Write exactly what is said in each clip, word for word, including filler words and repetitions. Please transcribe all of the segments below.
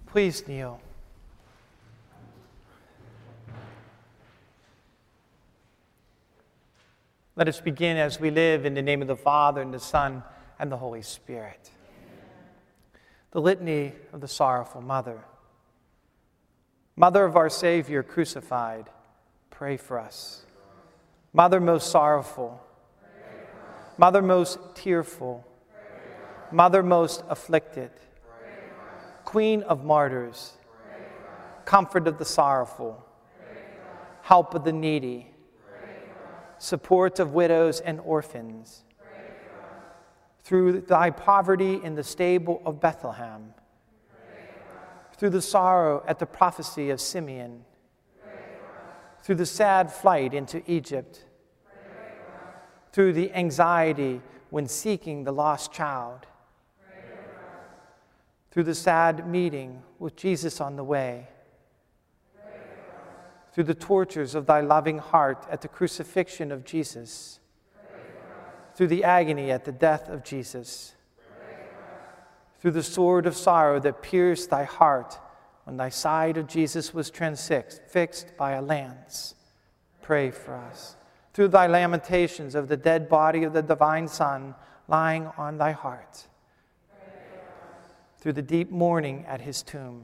Please kneel. Let us begin as we live in the name of the Father, and the Son, and the Holy Spirit. The Litany of the Sorrowful Mother. Mother of our Savior crucified, pray for us. Mother most sorrowful, Mother most tearful, Mother most afflicted, Queen of martyrs, comfort of the sorrowful, help of the needy, support of widows and orphans. Through thy poverty in the stable of Bethlehem, through the sorrow at the prophecy of Simeon, through the sad flight into Egypt, through the anxiety when seeking the lost child, through the sad meeting with Jesus on the way, through the tortures of thy loving heart at the crucifixion of Jesus, through the agony at the death of Jesus, through the sword of sorrow that pierced thy heart when thy side of Jesus was transfixed by a lance, pray for us. Through thy lamentations of the dead body of the divine Son lying on thy heart, through the deep mourning at his tomb.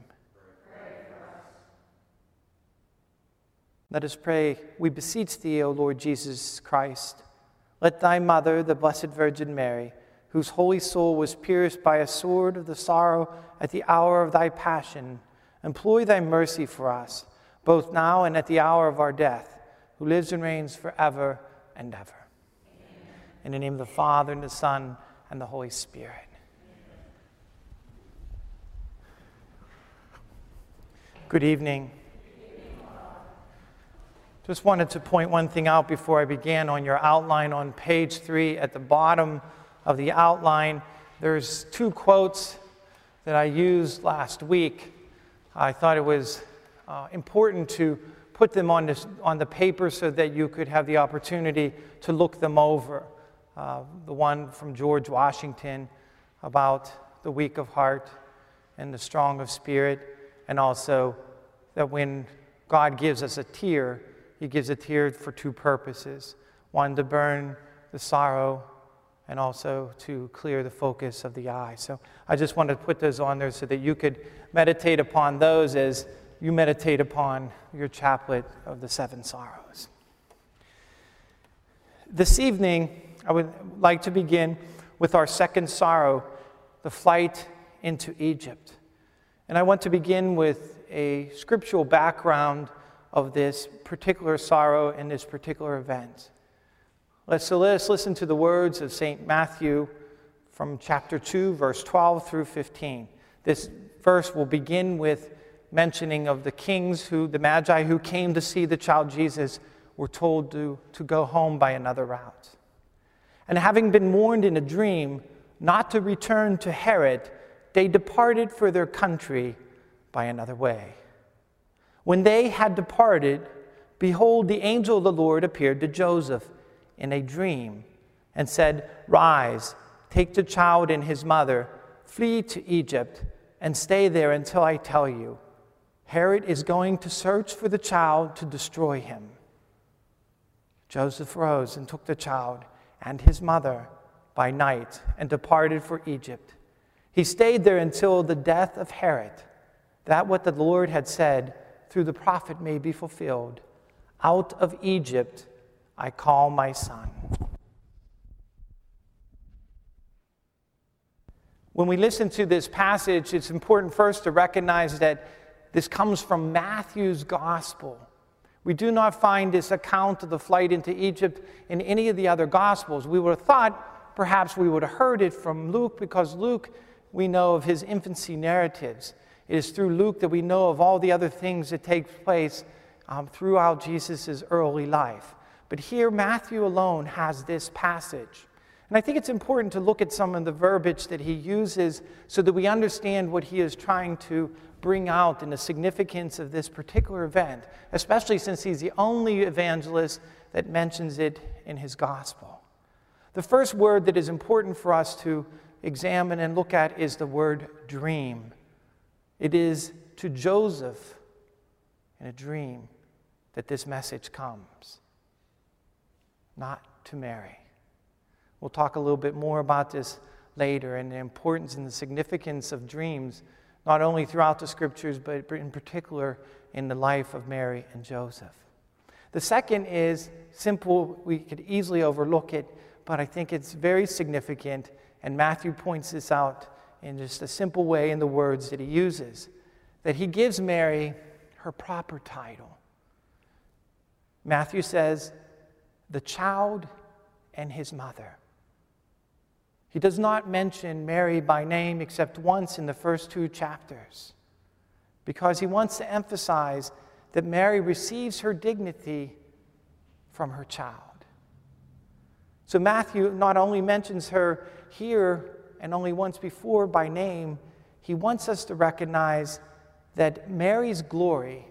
Let us pray. We beseech thee, O Lord Jesus Christ, let thy mother, the Blessed Virgin Mary, whose holy soul was pierced by a sword of the sorrow at the hour of thy passion, employ thy mercy for us, both now and at the hour of our death, who lives and reigns forever and ever. Amen. In the name of the Father, and the Son, and the Holy Spirit. Good evening. Just wanted to point one thing out before I began. On your outline on page three, at the bottom of the outline, there's two quotes that I used last week. I thought it was uh, important to put them on, this, on the paper so that you could have the opportunity to look them over. Uh, the one from George Washington about the weak of heart and the strong of spirit, and also that when God gives us a tear, he gives a tear for two purposes. One, to burn the sorrow, and also to clear the focus of the eye. So I just wanted to put those on there so that you could meditate upon those as you meditate upon your chaplet of the seven sorrows. This evening, I would like to begin with our second sorrow, the flight into Egypt. And I want to begin with a scriptural background of this particular sorrow and this particular event. Let's, so let us listen to the words of Saint Matthew from chapter two, verse twelve through fifteen. This verse will begin with mentioning of the kings who, the Magi who came to see the child Jesus, were told to, to go home by another route. And having been warned in a dream not to return to Herod, they departed for their country by another way. When they had departed, behold, the angel of the Lord appeared to Joseph in a dream and said, "Rise, take the child and his mother, flee to Egypt, and stay there until I tell you. Herod is going to search for the child to destroy him." Joseph rose and took the child and his mother by night and departed for Egypt. He stayed there until the death of Herod, that what the Lord had said through the prophet may be fulfilled. "Out of Egypt I call my son." When we listen to this passage, it's important first to recognize that this comes from Matthew's gospel. We do not find this account of the flight into Egypt in any of the other gospels. We would have thought perhaps we would have heard it from Luke, because Luke, we know of his infancy narratives. It is through Luke that we know of all the other things that take place um, throughout Jesus' early life. But here, Matthew alone has this passage. And I think it's important to look at some of the verbiage that he uses so that we understand what he is trying to bring out in the significance of this particular event, especially since he's the only evangelist that mentions it in his gospel. The first word that is important for us to examine and look at is the word dream. It is to Joseph in a dream that this message comes, not to Mary. We'll talk a little bit more about this later and the importance and the significance of dreams, not only throughout the scriptures, but in particular in the life of Mary and Joseph. The second is simple. We could easily overlook it, but I think it's very significant, and Matthew points this out in just a simple way in the words that he uses, that he gives Mary her proper title. Matthew says, the child and his mother. He does not mention Mary by name except once in the first two chapters, because he wants to emphasize that Mary receives her dignity from her child. So Matthew not only mentions her here and only once before by name, he wants us to recognize that Mary's glory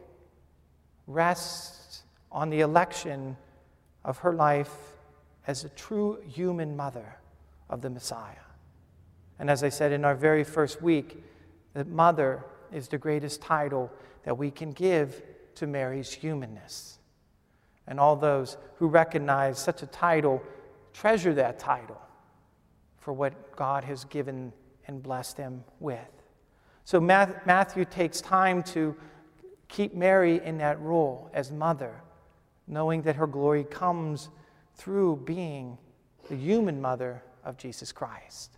rests on the election of her life as a true human mother of the Messiah. And as I said in our very first week, that mother is the greatest title that we can give to Mary's humanness. And all those who recognize such a title treasure that title for what God has given and blessed them with. So Matthew takes time to keep Mary in that role as mother, knowing that her glory comes through being the human mother of Jesus Christ.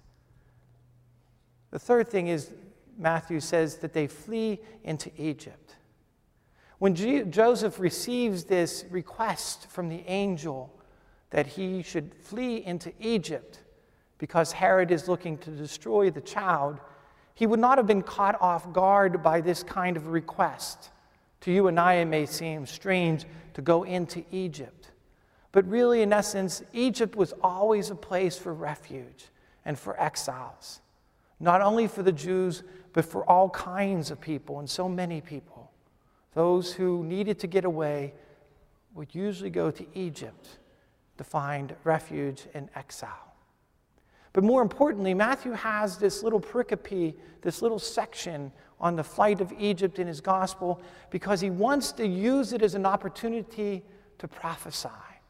The third thing is Matthew says that they flee into Egypt. When G- Joseph receives this request from the angel that he should flee into Egypt because Herod is looking to destroy the child, he would not have been caught off guard by this kind of request. To you and I, it may seem strange to go into Egypt. But really, in essence, Egypt was always a place for refuge and for exiles. Not only for the Jews, but for all kinds of people, and so many people. Those who needed to get away would usually go to Egypt to find refuge and exile. But more importantly, Matthew has this little pericope, this little section on the flight of Egypt in his gospel because he wants to use it as an opportunity to prophesy,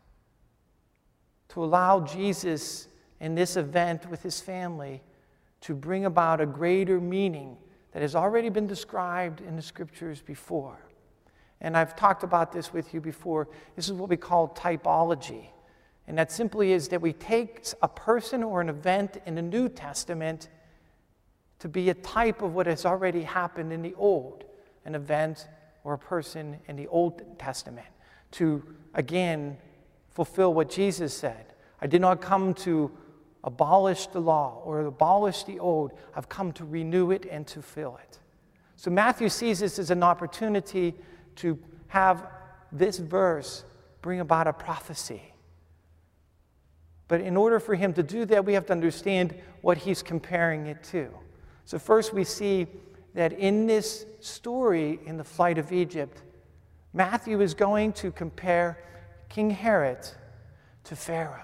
to allow Jesus in this event with his family to bring about a greater meaning that has already been described in the scriptures before. And I've talked about this with you before. This is what we call typology. And that simply is that we take a person or an event in the New Testament to be a type of what has already happened in the Old, an event or a person in the Old Testament, to, again, fulfill what Jesus said. I did not come to abolish the law or abolish the old. I've come to renew it and to fill it. So Matthew sees this as an opportunity to have this verse bring about a prophecy. But in order for him to do that, we have to understand what he's comparing it to. So first we see that in this story, in the flight of Egypt, Matthew is going to compare King Herod to Pharaoh.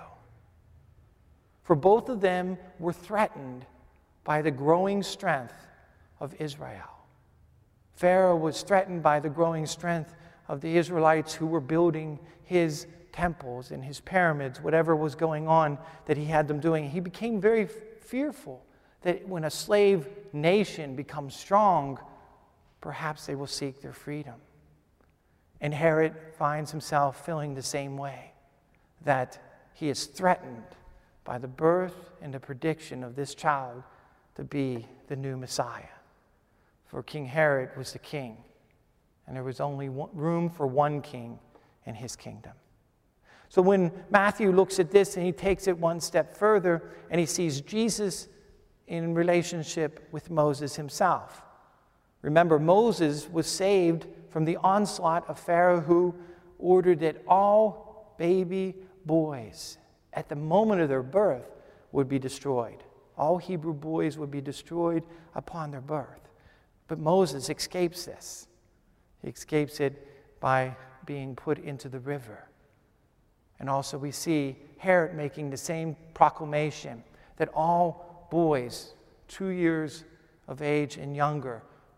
For both of them were threatened by the growing strength of Israel. Pharaoh was threatened by the growing strength of the Israelites who were building his temples and his pyramids, whatever was going on that he had them doing. He became very fearful that when a slave nation becomes strong, perhaps they will seek their freedom. And Herod finds himself feeling the same way, that he is threatened by the birth and the prediction of this child to be the new Messiah. For King Herod was the king, and there was only one, room for one king in his kingdom. So when Matthew looks at this and he takes it one step further and he sees Jesus in relationship with Moses himself. Remember, Moses was saved from the onslaught of Pharaoh, who ordered that all baby boys at the moment of their birth would be destroyed. All Hebrew boys would be destroyed upon their birth. But Moses escapes this. He escapes it by being put into the river. And also we see Herod making the same proclamation that all boys two years of age and younger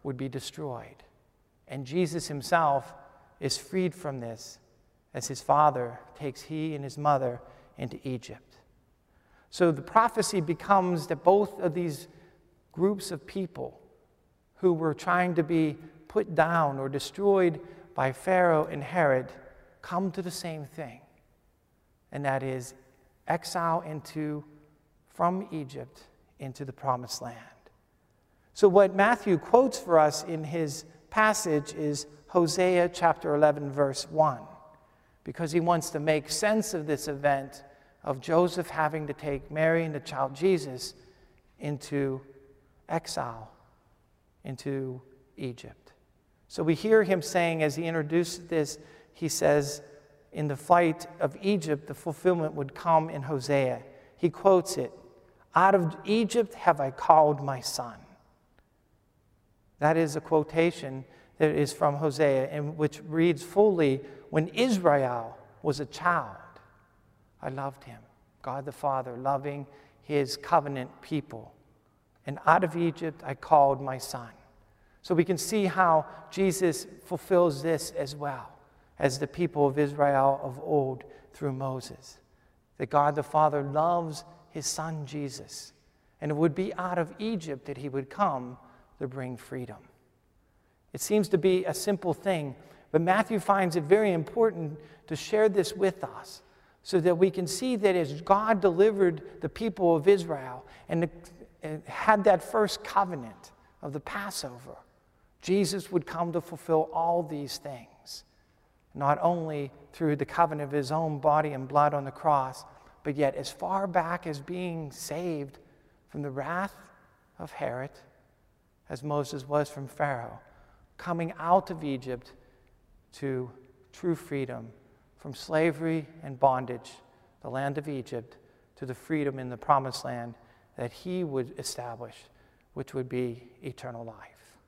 would be destroyed. And Jesus himself is freed from this as his father takes he and his mother into Egypt. So the prophecy becomes that both of these groups of people who were trying to be put down or destroyed by Pharaoh and Herod come to the same thing, and that is exile into from Egypt into the promised land. So what Matthew quotes for us in his passage is Hosea chapter eleven, verse one, because he wants to make sense of this event of Joseph having to take Mary and the child Jesus into exile, into Egypt. So we hear him saying, as he introduced this, he says, in the flight of Egypt, the fulfillment would come in Hosea. He quotes it, "Out of Egypt have I called my son." That is a quotation that is from Hosea, and which reads fully, "When Israel was a child, I loved him." God the Father loving his covenant people. "And out of Egypt I called my son." So we can see how Jesus fulfills this as well as the people of Israel of old through Moses. That God the Father loves his son Jesus. And it would be out of Egypt that he would come to bring freedom. It seems to be a simple thing, but Matthew finds it very important to share this with us so that we can see that as God delivered the people of Israel and had that first covenant of the Passover, Jesus would come to fulfill all these things, not only through the covenant of his own body and blood on the cross, but yet as far back as being saved from the wrath of Herod, as Moses was from Pharaoh, coming out of Egypt to true freedom from slavery and bondage, the land of Egypt, to the freedom in the promised land that he would establish, which would be eternal life.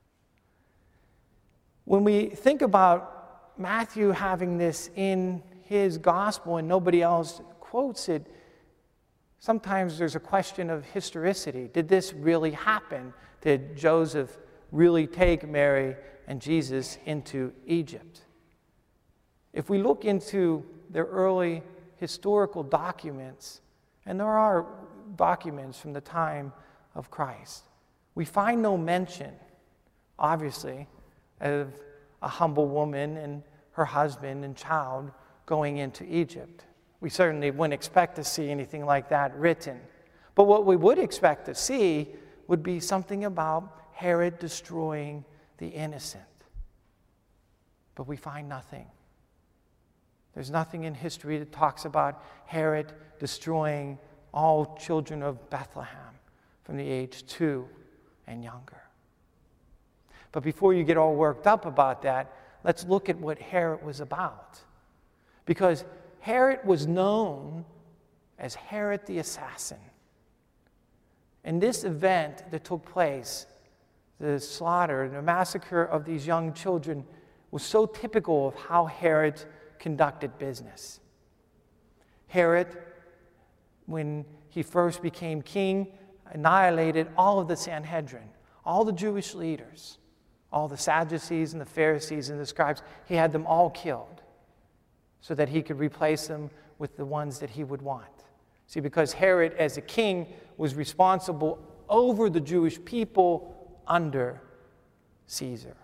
When we think about Matthew having this in his gospel and nobody else quotes it, sometimes there's a question of historicity. Did this really happen? Did Joseph really take Mary and Jesus into Egypt? If we look into the early historical documents, and there are documents from the time of Christ, we find no mention, obviously, of a humble woman and her husband and child going into Egypt. We certainly wouldn't expect to see anything like that written. But what we would expect to see would be something about Herod destroying the innocent. But we find nothing. There's nothing in history that talks about Herod destroying all children of Bethlehem from the age two and younger. But before you get all worked up about that, let's look at what Herod was about. Because Herod was known as Herod the assassin. And this event that took place, the slaughter, the massacre of these young children, was so typical of how Herod conducted business. Herod, when he first became king, annihilated all of the Sanhedrin, all the Jewish leaders, all the Sadducees and the Pharisees and the scribes. He had them all killed so that he could replace them with the ones that he would want. See, because Herod, as a king, was responsible over the Jewish people under Caesar.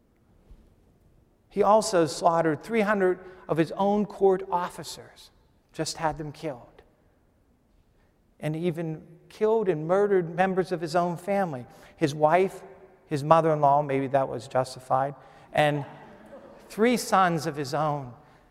He also slaughtered three hundred of his own court officers, just had them killed. And even killed and murdered members of his own family. His wife, his mother-in-law, maybe that was justified, and three sons of his own.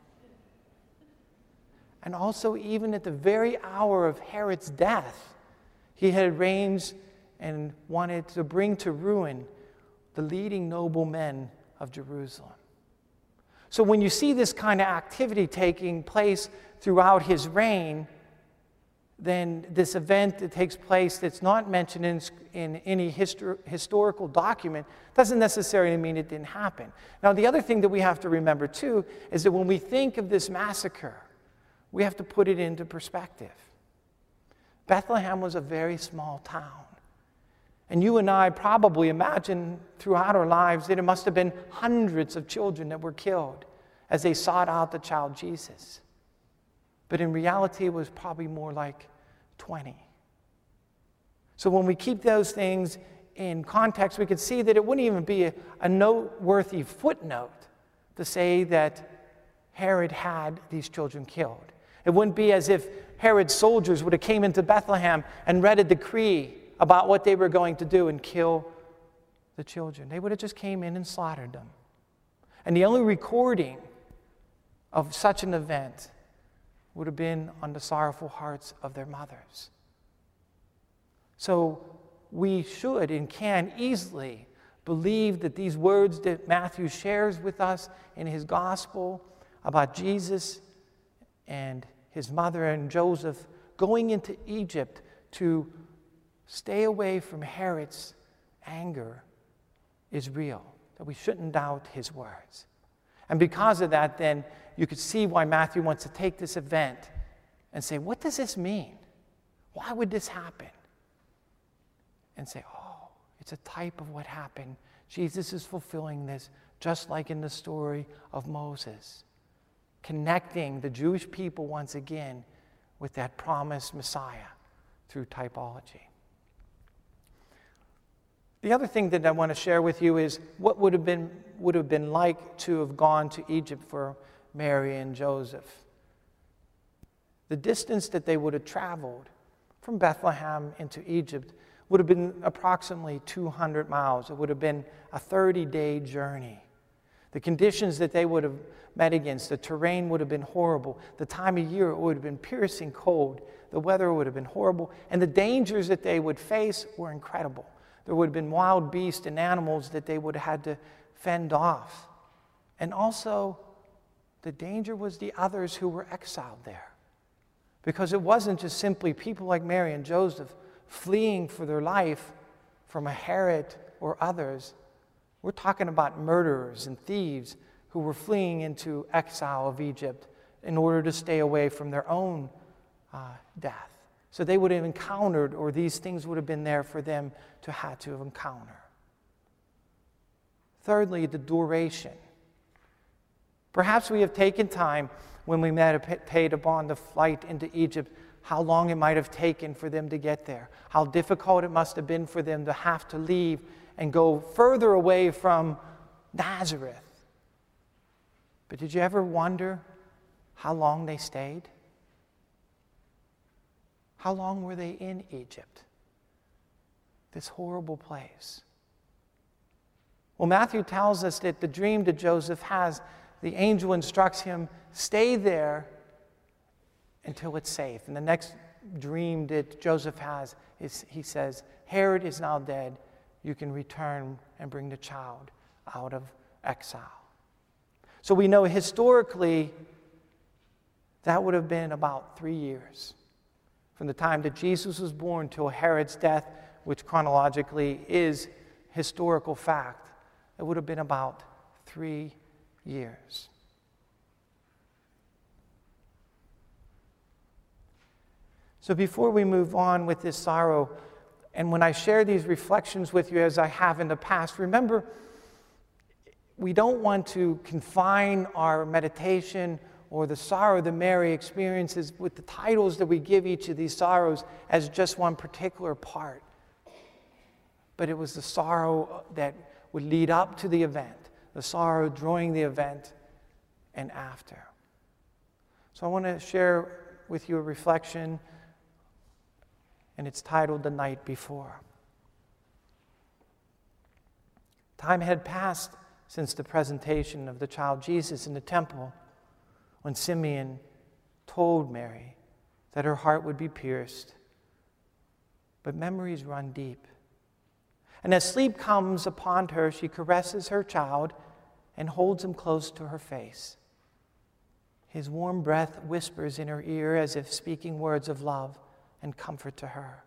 And also, even at the very hour of Herod's death, he had arranged and wanted to bring to ruin the leading noble men of Jerusalem. So when you see this kind of activity taking place throughout his reign, then this event that takes place that's not mentioned in, in any histor- historical document doesn't necessarily mean it didn't happen. Now, the other thing that we have to remember, too, is that when we think of this massacre, we have to put it into perspective. Bethlehem was a very small town. And you and I probably imagine throughout our lives that it must have been hundreds of children that were killed as they sought out the child Jesus. But in reality, it was probably more like twenty. So when we keep those things in context, we can see that it wouldn't even be a, a noteworthy footnote to say that Herod had these children killed. It wouldn't be as if Herod's soldiers would have came into Bethlehem and read a decree about what they were going to do and kill the children. They would have just came in and slaughtered them. And the only recording of such an event would have been on the sorrowful hearts of their mothers. So we should and can easily believe that these words that Matthew shares with us in his gospel about Jesus and his mother and Joseph going into Egypt to stay away from Herod's anger is real, that we shouldn't doubt his words. And because of that, then, you could see why Matthew wants to take this event and say, what does this mean? Why would this happen? And say, oh, it's a type of what happened. Jesus is fulfilling this, just like in the story of Moses, connecting the Jewish people once again with that promised Messiah through typology. The other thing that I want to share with you is what would have been would have been like to have gone to Egypt for Mary and Joseph. The distance that they would have traveled from Bethlehem into Egypt would have been approximately two hundred miles. It would have been a thirty-day journey. The conditions that they would have met against, the terrain would have been horrible. The time of year, it would have been piercing cold. The weather would have been horrible. And the dangers that they would face were incredible. There would have been wild beasts and animals that they would have had to fend off. And also, the danger was the others who were exiled there. Because it wasn't just simply people like Mary and Joseph fleeing for their life from a Herod or others. We're talking about murderers and thieves who were fleeing into exile of Egypt in order to stay away from their own uh, death. So they would have encountered, or these things would have been there for them to have to encounter. Thirdly, the duration. Perhaps we have taken time when we meditated upon the flight into Egypt, how long it might have taken for them to get there, how difficult it must have been for them to have to leave and go further away from Nazareth. But did you ever wonder how long they stayed? How long were they in Egypt? This horrible place. Well, Matthew tells us that the dream that Joseph has, the angel instructs him, stay there until it's safe. And the next dream that Joseph has is, he says, Herod is now dead. You can return and bring the child out of exile. So we know historically that would have been about three years. From the time that Jesus was born till Herod's death, which chronologically is historical fact, it would have been about three years. So before we move on with this sorrow, and when I share these reflections with you as I have in the past, remember, we don't want to confine our meditation or the sorrow that Mary experiences with the titles that we give each of these sorrows as just one particular part. But it was the sorrow that would lead up to the event, the sorrow during the event and after. So I want to share with you a reflection, and it's titled The Night Before. Time had passed since the presentation of the child Jesus in the temple, when Simeon told Mary that her heart would be pierced. But memories run deep. And as sleep comes upon her, she caresses her child and holds him close to her face. His warm breath whispers in her ear as if speaking words of love and comfort to her.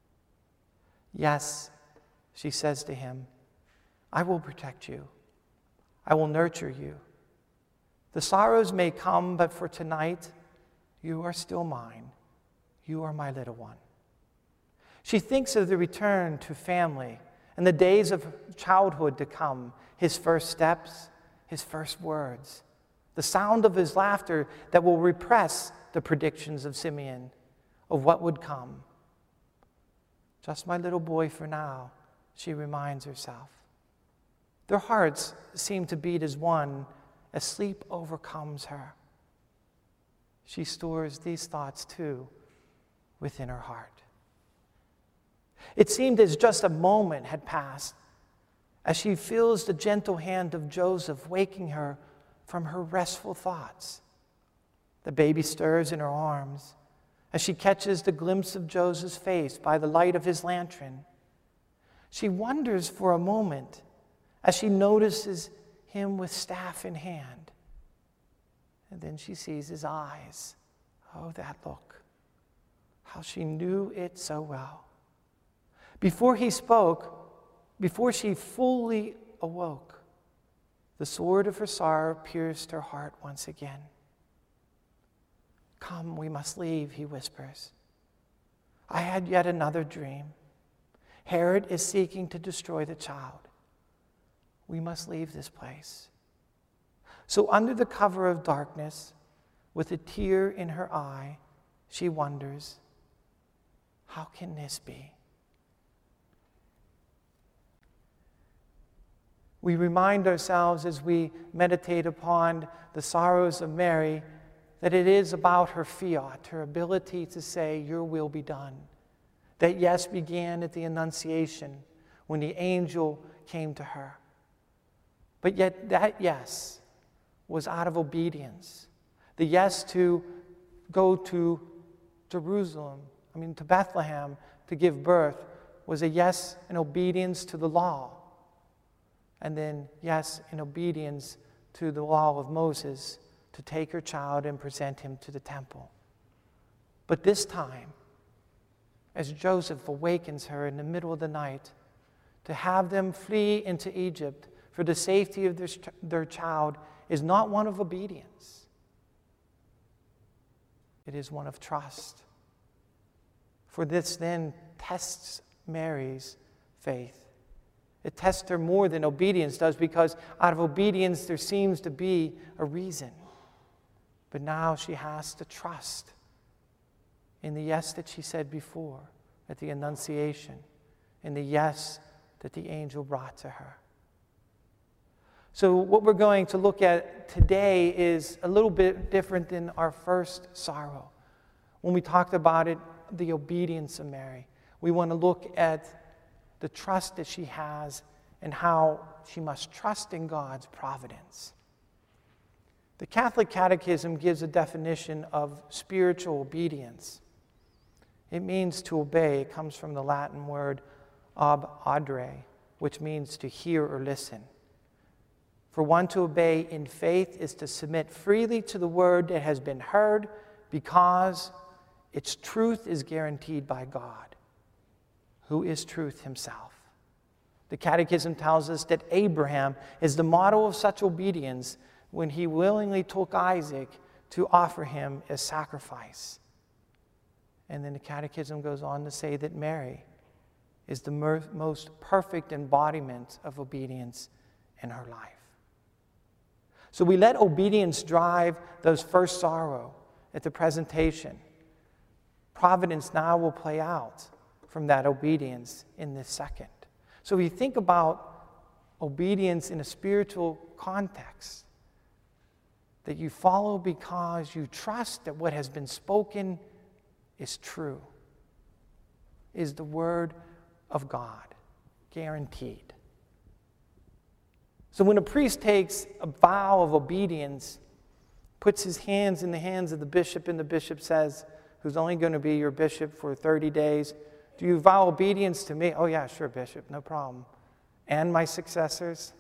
Yes, she says to him, I will protect you. I will nurture you. The sorrows may come, but for tonight, you are still mine. You are my little one. She thinks of the return to family and the days of childhood to come, his first steps, his first words, the sound of his laughter that will repress the predictions of Simeon of what would come. Just my little boy for now, she reminds herself. Their hearts seem to beat as one as sleep overcomes her. She stores these thoughts too within her heart. It seemed as just a moment had passed as she feels the gentle hand of Joseph waking her from her restful thoughts. The baby stirs in her arms as she catches the glimpse of Joseph's face by the light of his lantern. She wonders for a moment as she notices him with staff in hand. And then she sees his eyes. Oh, that look. How she knew it so well. Before he spoke, before she fully awoke, the sword of her sorrow pierced her heart once again. Come, we must leave, he whispers. I had yet another dream. Herod is seeking to destroy the child. We must leave this place. So under the cover of darkness, with a tear in her eye, she wonders, how can this be? We remind ourselves as we meditate upon the sorrows of Mary that it is about her fiat, her ability to say, your will be done. That yes began at the Annunciation when the angel came to her. But yet that yes was out of obedience. The yes to go to Jerusalem, I mean to Bethlehem to give birth, was a yes in obedience to the law. And then yes in obedience to the law of Moses to take her child and present him to the temple. But this time, as Joseph awakens her in the middle of the night, to have them flee into Egypt for the safety of their, their child is not one of obedience. It is one of trust. For this then tests Mary's faith. It tests her more than obedience does, because out of obedience there seems to be a reason. But now she has to trust in the yes that she said before at the Annunciation, in the yes that the angel brought to her. So what we're going to look at today is a little bit different than our first sorrow. When we talked about it, the obedience of Mary, we want to look at the trust that she has and how she must trust in God's providence. The Catholic Catechism gives a definition of spiritual obedience. It means to obey. It comes from the Latin word ob audere, which means to hear or listen. For one to obey in faith is to submit freely to the word that has been heard because its truth is guaranteed by God, who is truth himself. The Catechism tells us that Abraham is the model of such obedience when he willingly took Isaac to offer him as sacrifice. And then the Catechism goes on to say that Mary is the most perfect embodiment of obedience in her life. So we let obedience drive those first sorrow at the presentation. Providence now will play out from that obedience in this second. So we think about obedience in a spiritual context, that you follow because you trust that what has been spoken is true, is the word of God, guaranteed. So when a priest takes a vow of obedience, puts his hands in the hands of the bishop, and the bishop says, who's only going to be your bishop for thirty days, do you vow obedience to me? Oh yeah, sure, bishop, no problem. And my successors?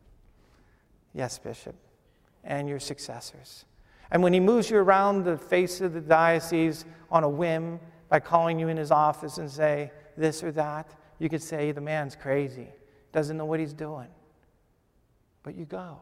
Yes, bishop, and your successors. And when he moves you around the face of the diocese on a whim by calling you in his office and say this or that, you could say the man's crazy, doesn't know what he's doing. But you go.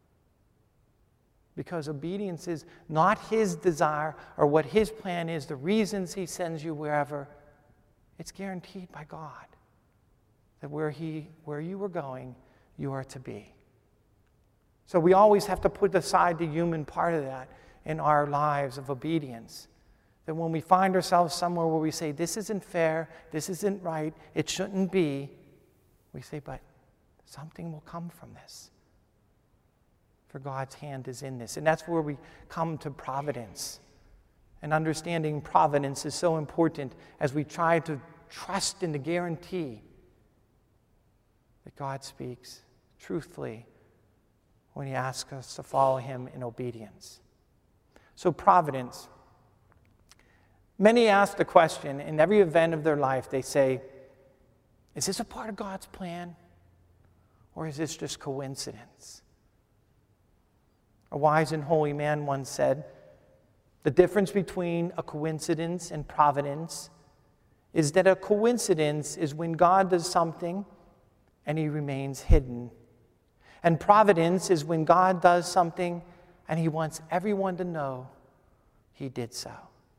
Because obedience is not his desire or what his plan is, the reasons he sends you wherever. it's guaranteed by God that where he, where you are going, you are to be. So we always have to put aside the human part of that in our lives of obedience. That when we find ourselves somewhere where we say, this isn't fair, this isn't right, it shouldn't be, we say, but something will come from this. For God's hand is in this. And that's where we come to providence. And understanding providence is so important as we try to trust in the guarantee that God speaks truthfully when he asks us to follow him in obedience. So providence. Many ask the question in every event of their life, they say, is this a part of God's plan? Or is this just coincidence? A wise and holy man once said, the difference between a coincidence and providence is that a coincidence is when God does something and he remains hidden. And providence is when God does something and he wants everyone to know he did so.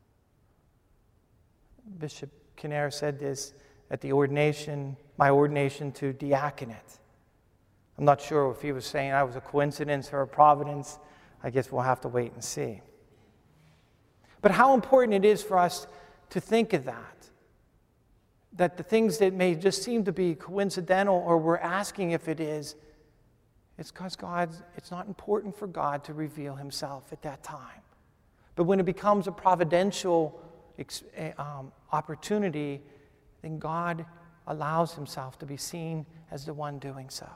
Bishop Kinnair said this at the ordination, my ordination to diaconate. I'm not sure if he was saying I was a coincidence or a providence. I guess we'll have to wait and see. But how important it is for us to think of that. That the things that may just seem to be coincidental or we're asking if it is, it's because God, it's not important for God to reveal himself at that time. But when it becomes a providential um, opportunity, then God allows himself to be seen as the one doing so.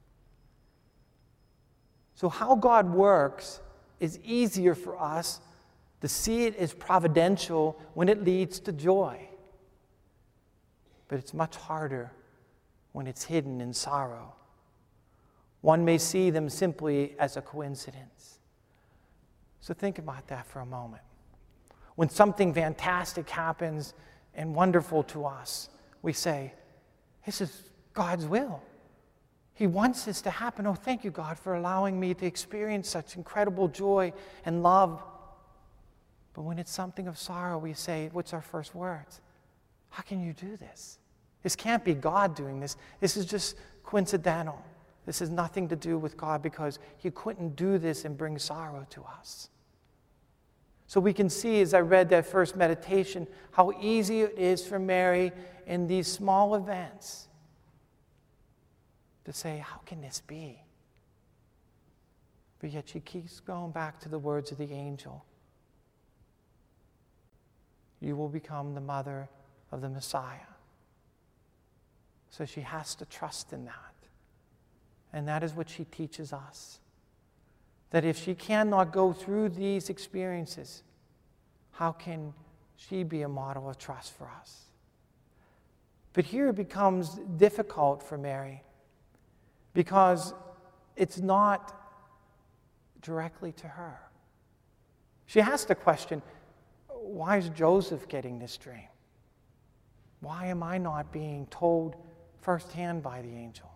So how God works is easier for us to see it as providential when it leads to joy. But it's much harder when it's hidden in sorrow. One may see them simply as a coincidence. So think about that for a moment. When something fantastic happens and wonderful to us, we say, this is God's will. He wants this to happen. Oh, thank you, God, for allowing me to experience such incredible joy and love. But when it's something of sorrow, we say, what's our first words? How can you do this? This can't be God doing this. This is just coincidental. This has nothing to do with God because he couldn't do this and bring sorrow to us. So we can see, as I read that first meditation, how easy it is for Mary in these small events to say, how can this be? But yet she keeps going back to the words of the angel. You will become the mother of the Messiah. So she has to trust in that. And that is what she teaches us. That if she cannot go through these experiences, how can she be a model of trust for us? But here it becomes difficult for Mary because it's not directly to her. She has to question, why is Joseph getting this dream? Why am I not being told firsthand by the angel?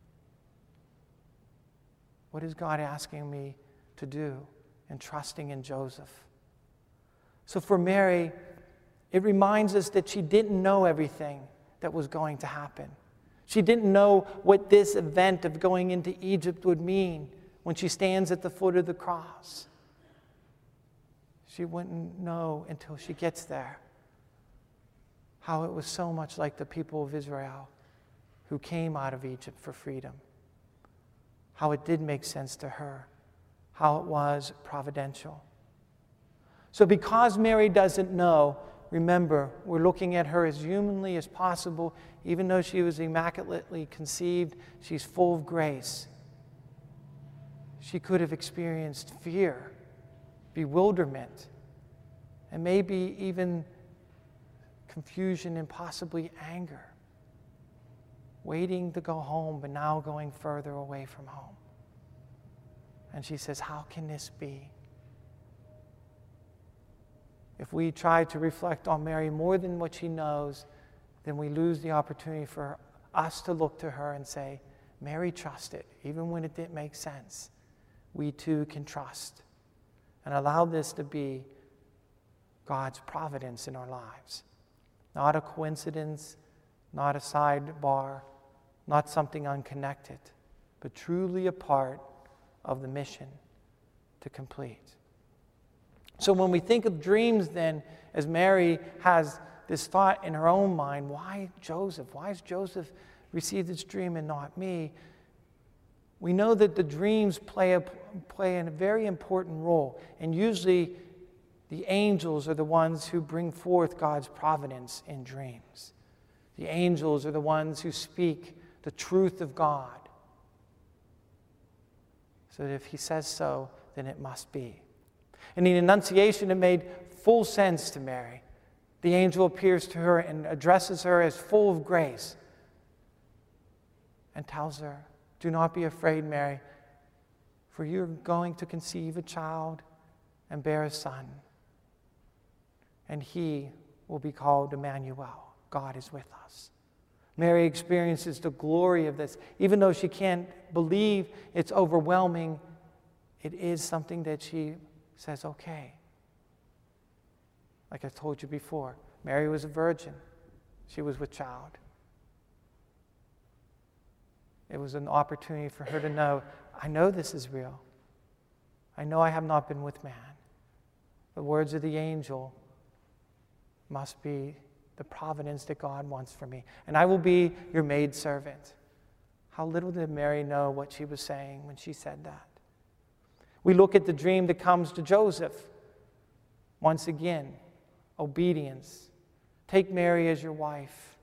What is God asking me to do in trusting in Joseph? So for Mary, it reminds us that she didn't know everything that was going to happen. She didn't know what this event of going into Egypt would mean when she stands at the foot of the cross. She wouldn't know until she gets there how it was so much like the people of Israel who came out of Egypt for freedom. How it did make sense to her. How it was providential. So because Mary doesn't know, remember, we're looking at her as humanly as possible. Even though she was immaculately conceived, she's full of grace. She could have experienced fear, bewilderment, and maybe even confusion and possibly anger. Waiting to go home, but now going further away from home. And she says, how can this be? If we try to reflect on Mary more than what she knows, then we lose the opportunity for us to look to her and say, Mary trusted, even when it didn't make sense. We too can trust and allow this to be God's providence in our lives. not a coincidence, not a sidebar, not something unconnected, but truly a part of the mission to complete. So when we think of dreams then, as Mary has this thought in her own mind, why Joseph? Why has Joseph received this dream and not me? We know that the dreams play a, play a very important role, and usually the angels are the ones who bring forth God's providence in dreams. The angels are the ones who speak the truth of God. So that if he says so, then it must be. In the Annunciation, it made full sense to Mary. The angel appears to her and addresses her as full of grace and tells her, "Do not be afraid, Mary, for you're going to conceive a child and bear a son, and he will be called Emmanuel. God is with us." Mary experiences the glory of this. Even though she can't believe, it's overwhelming, it is something that she says, okay. Like I told you before, Mary was a virgin. She was with child. It was an opportunity for her to know, I know this is real. I know I have not been with man. The words of the angel must be the providence that God wants for me. And I will be your maidservant. How little did Mary know what she was saying when she said that? We look at the dream that comes to Joseph. Once again, obedience. Take Mary as your wife,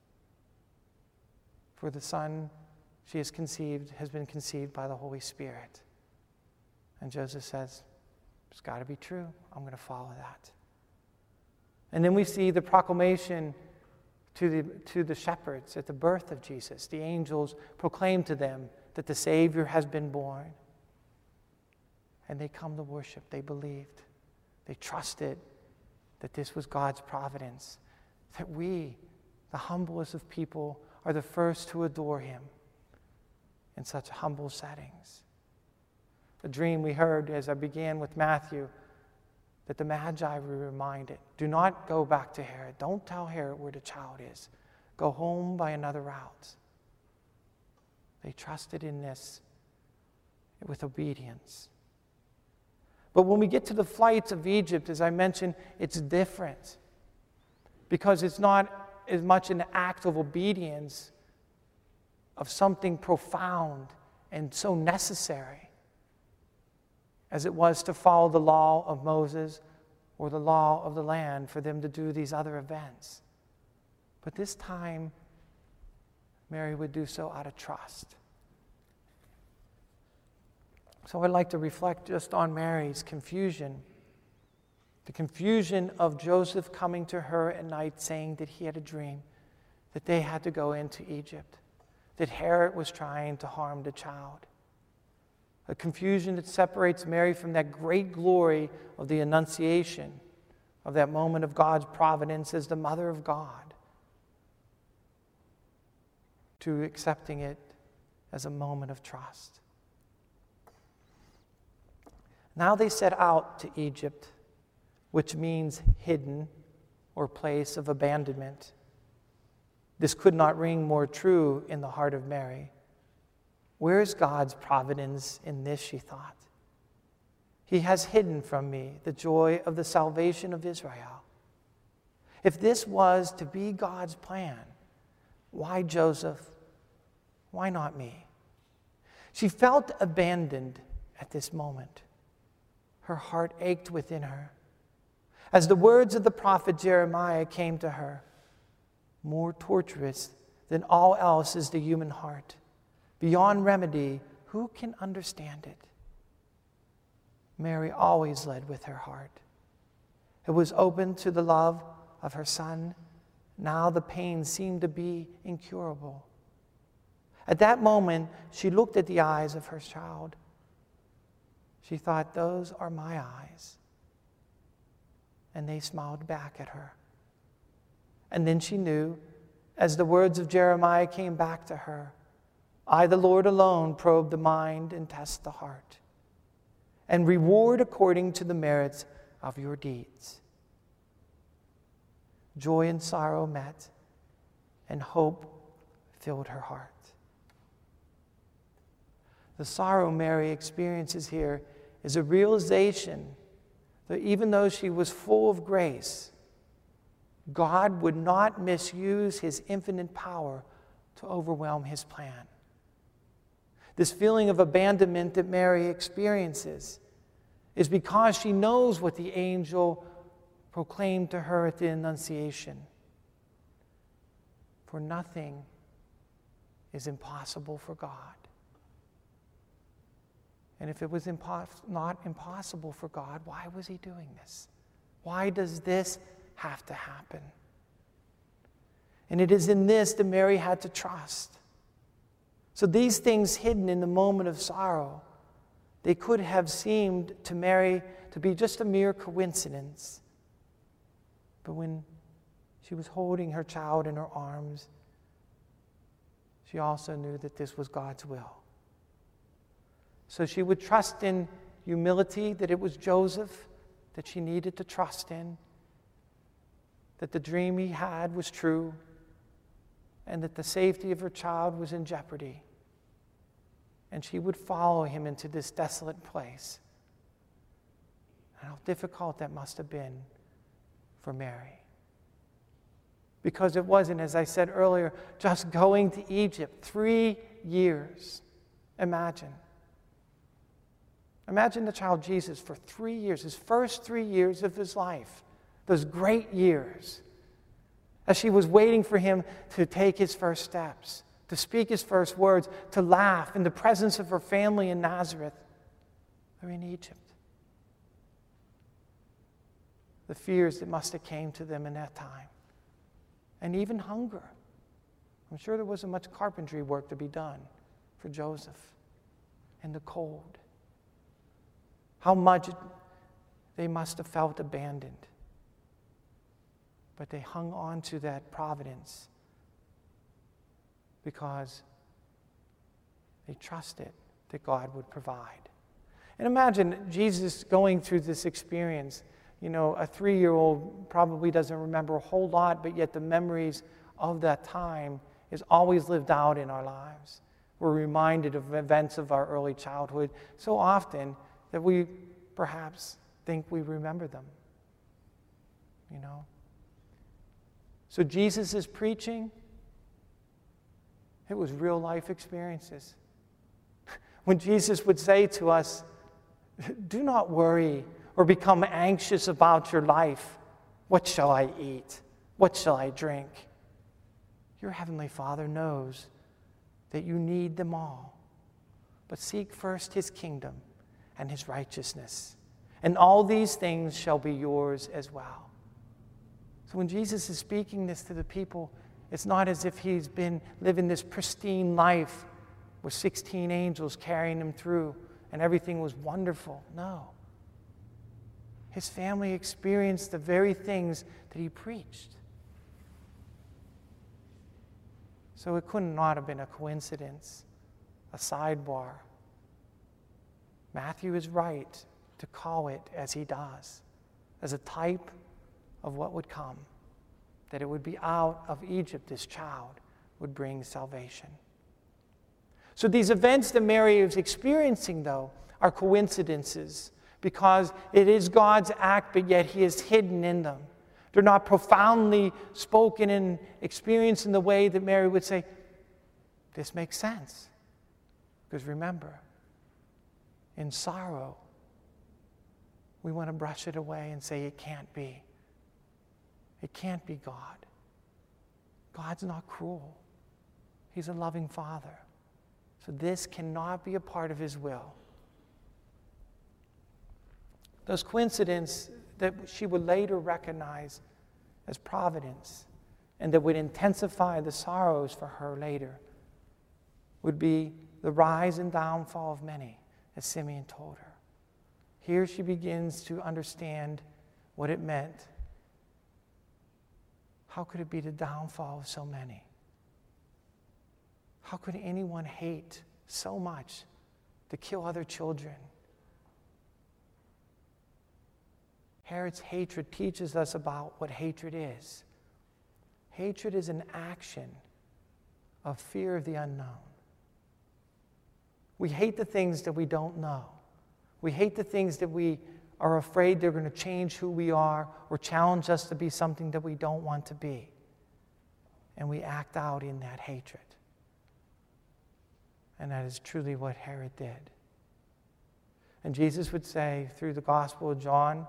for the son she has conceived has been conceived by the Holy Spirit. And Joseph says, it's got to be true. I'm going to follow that. And then we see the proclamation to the, to the shepherds at the birth of Jesus. The angels proclaim to them that the Savior has been born. And they come to worship. They believed. They trusted that this was God's providence. That we, the humblest of people, are the first to adore him in such humble settings. The dream we heard as I began with Matthew, that the Magi were reminded, do not go back to Herod. Don't tell Herod where the child is. Go home by another route. They trusted in this with obedience. But when we get to the flights of Egypt, as I mentioned, it's different. Because it's not as much an act of obedience of something profound and so necessary as it was to follow the law of Moses or the law of the land for them to do these other events. But this time, Mary would do so out of trust. So I'd like to reflect just on Mary's confusion. The confusion of Joseph coming to her at night saying that he had a dream, that they had to go into Egypt, that Herod was trying to harm the child. A confusion that separates Mary from that great glory of the Annunciation, of that moment of God's providence as the mother of God, to accepting it as a moment of trust. Now they set out to Egypt, which means hidden or place of abandonment. This could not ring more true in the heart of Mary. Where is God's providence in this, she thought? He has hidden from me the joy of the salvation of Israel. If this was to be God's plan, why Joseph? Why not me? She felt abandoned at this moment. Her heart ached within her. As the words of the prophet Jeremiah came to her, more torturous than all else is the human heart. Beyond remedy, who can understand it? Mary always led with her heart. It was open to the love of her son. Now the pain seemed to be incurable. At that moment, she looked at the eyes of her child. She thought, those are my eyes. And they smiled back at her. And then she knew, as the words of Jeremiah came back to her, I, the Lord alone, probe the mind and test the heart, and reward according to the merits of your deeds. Joy and sorrow met, and hope filled her heart. The sorrow Mary experiences here is a realization that even though she was full of grace, God would not misuse his infinite power to overwhelm his plan. This feeling of abandonment that Mary experiences is because she knows what the angel proclaimed to her at the Annunciation. For nothing is impossible for God. And if it was impo- not impossible for God, why was he doing this? Why does this have to happen? And it is in this that Mary had to trust. So these things hidden in the moment of sorrow, they could have seemed to Mary to be just a mere coincidence. But when she was holding her child in her arms, she also knew that this was God's will. So she would trust in humility that it was Joseph that she needed to trust in, that the dream he had was true, and that the safety of her child was in jeopardy. And she would follow him into this desolate place. And how difficult that must have been for Mary. Because it wasn't, as I said earlier, just going to Egypt. Three years. Imagine. Imagine the child Jesus for three years, his first three years of his life, those great years, as she was waiting for him to take his first steps, to speak his first words, to laugh in the presence of her family in Nazareth. They're in Egypt. The fears that must have came to them in that time. And even hunger. I'm sure there wasn't much carpentry work to be done for Joseph. And the cold. How much they must have felt abandoned. But they hung on to that providence because they trusted that God would provide. And imagine Jesus going through this experience. You know, a three-year-old probably doesn't remember a whole lot, but yet the memories of that time is always lived out in our lives. We're reminded of events of our early childhood so often that we perhaps think we remember them. You know? So Jesus is preaching. It was real life experiences. When Jesus would say to us, do not worry or become anxious about your life. What shall I eat? What shall I drink? Your heavenly Father knows that you need them all. But seek first his kingdom and his righteousness, and all these things shall be yours as well. So when Jesus is speaking this to the people, it's not as if he's been living this pristine life with sixteen angels carrying him through and everything was wonderful. No. His family experienced the very things that he preached. So it could not have been a coincidence, a sidebar. Matthew is right to call it as he does, as a type of what would come, that it would be out of Egypt this child would bring salvation. So these events that Mary is experiencing, though, are coincidences because it is God's act, but yet he is hidden in them. They're not profoundly spoken and experienced in the way that Mary would say, this makes sense. Because remember, in sorrow, we want to brush it away and say it can't be. It can't be God. God's not cruel. He's a loving Father. So this cannot be a part of his will. Those coincidences that she would later recognize as providence and that would intensify the sorrows for her later would be the rise and downfall of many, as Simeon told her. Here she begins to understand what it meant. How could it be the downfall of so many? How could anyone hate so much to kill other children? Herod's hatred teaches us about what hatred is, Hatred is an action of fear of the unknown. We hate the things that we don't know. We hate the things that we are afraid they're going to change who we are or challenge us to be something that we don't want to be. And we act out in that hatred. And that is truly what Herod did. And Jesus would say through the Gospel of John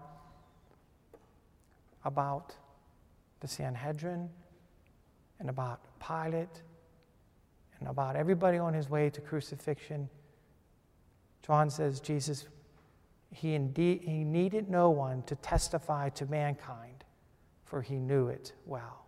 about the Sanhedrin and about Pilate and about everybody on his way to crucifixion. John says Jesus, he indeed he needed no one to testify to mankind, for he knew it well.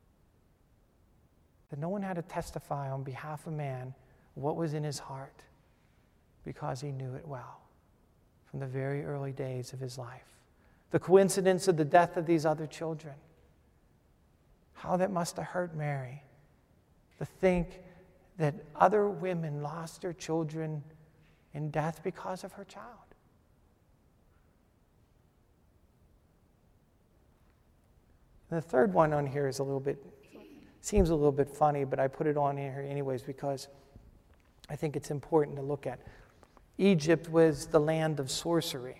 That no one had to testify on behalf of man what was in his heart, because he knew it well from the very early days of his life. The coincidence of the death of these other children, how that must have hurt Mary, to think that other women lost their children in death because of her child. And the third one on here is a little bit, seems a little bit funny, but I put it on here anyways because I think it's important to look at. Egypt was the land of sorcery.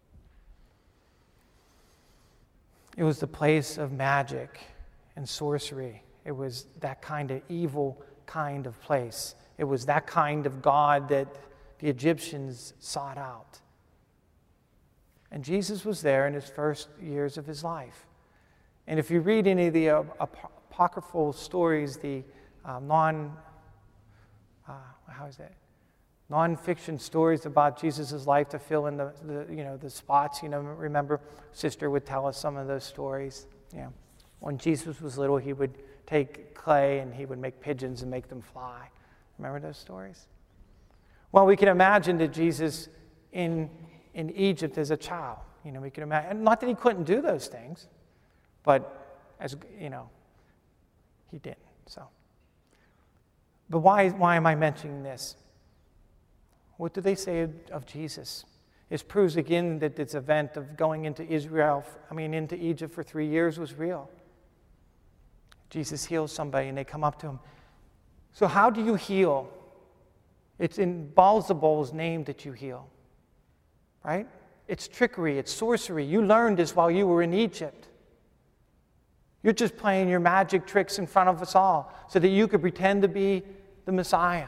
It was the place of magic and sorcery. It was that kind of evil kind of place. It was that kind of God that the Egyptians sought out. And Jesus was there in his first years of his life. And if you read any of the uh, apocryphal stories, the uh, non, uh, how is that? Non-fiction stories about Jesus' life to fill in the, the, you know, the spots. You know, remember, Sister would tell us some of those stories. You know, when Jesus was little, he would take clay and he would make pigeons and make them fly. Remember those stories? Well, we can imagine that Jesus in in Egypt as a child. You know, we can imagine, and not that he couldn't do those things, but as you know, he didn't. So, but why why am I mentioning this? What do they say of, of Jesus? It proves again that this event of going into Israel, I mean into Egypt for three years was real. Jesus heals somebody and they come up to him. So how do you heal? It's in Beelzebul's name that you heal, right? It's trickery, it's sorcery. You learned this while you were in Egypt. You're just playing your magic tricks in front of us all so that you could pretend to be the Messiah.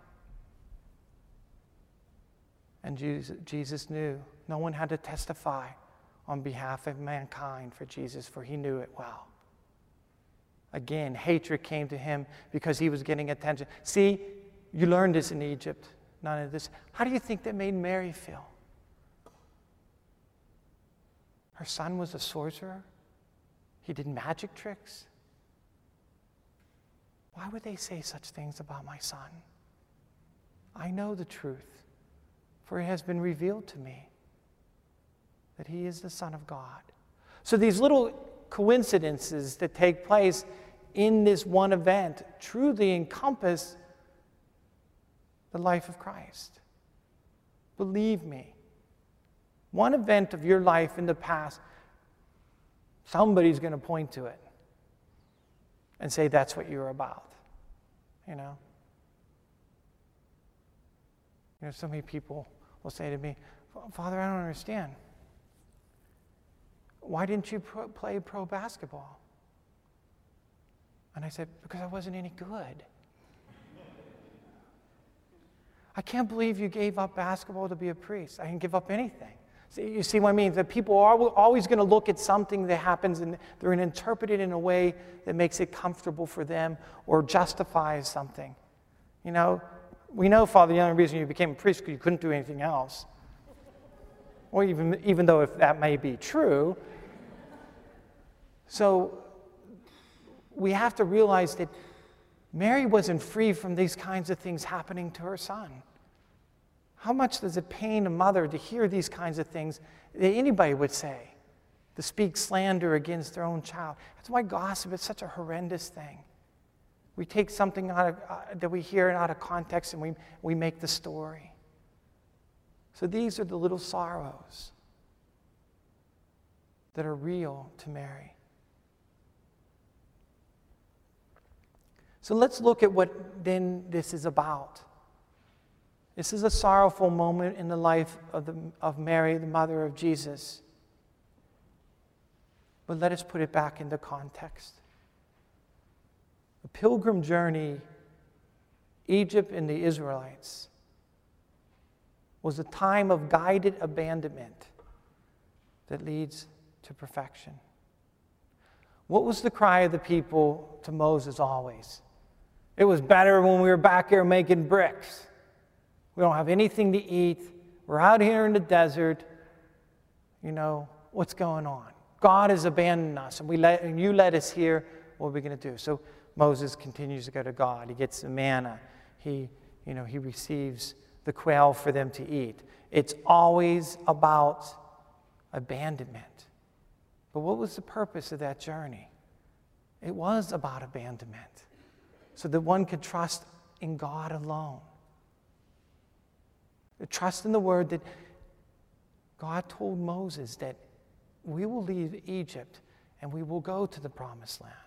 And Jesus, Jesus knew. No one had to testify on behalf of mankind for Jesus, for he knew it well. Again, hatred came to him because he was getting attention. See, you learned this in Egypt. None of this. How do you think that made Mary feel? Her son was a sorcerer. He did magic tricks. Why would they say such things about my son? I know the truth. For it has been revealed to me that he is the Son of God. So these little coincidences that take place in this one event truly encompass the life of Christ. Believe me, one event of your life in the past, somebody's going to point to it and say that's what you're about. You know? You know, so many people will say to me, Father, I don't understand. Why didn't you pro- play pro basketball? And I said, because I wasn't any good. I can't believe you gave up basketball to be a priest. I didn't give up anything. See, you see what I mean? That people are always going to look at something that happens and they're going to interpret it in a way that makes it comfortable for them or justifies something. You know, we know, Father, the only reason you became a priest because you couldn't do anything else. Or even, even though if that may be true. So we have to realize that Mary wasn't free from these kinds of things happening to her son. How much does it pain a mother to hear these kinds of things that anybody would say, to speak slander against their own child? That's why gossip is such a horrendous thing. We take something out of, uh, that we hear out of context and we, we make the story. So these are the little sorrows that are real to Mary. So let's look at what then this is about. This is a sorrowful moment in the life of, the, of Mary, the mother of Jesus. But let us put it back into context. The pilgrim journey, Egypt and the Israelites, was a time of guided abandonment that leads to perfection. What was the cry of the people to Moses always? It was better when we were back here making bricks. We don't have anything to eat. We're out here in the desert. You know, what's going on? God has abandoned us, and we let, and you led us here. What are we going to do? So Moses continues to go to God. He gets the manna. He, you know, he receives the quail for them to eat. It's always about abandonment. But what was the purpose of that journey? It was about abandonment, so that one could trust in God alone. Trust in the word that God told Moses that we will leave Egypt and we will go to the promised land.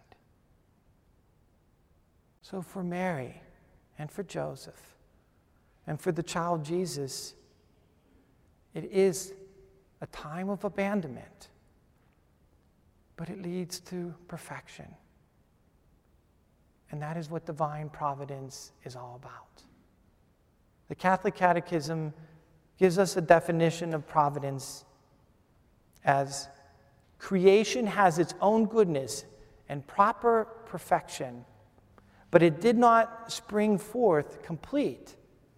So for Mary and for Joseph and for the child Jesus, it is a time of abandonment, but it leads to perfection. And that is what divine providence is all about. The Catholic Catechism gives us a definition of providence as creation has its own goodness and proper perfection, but it did not spring forth complete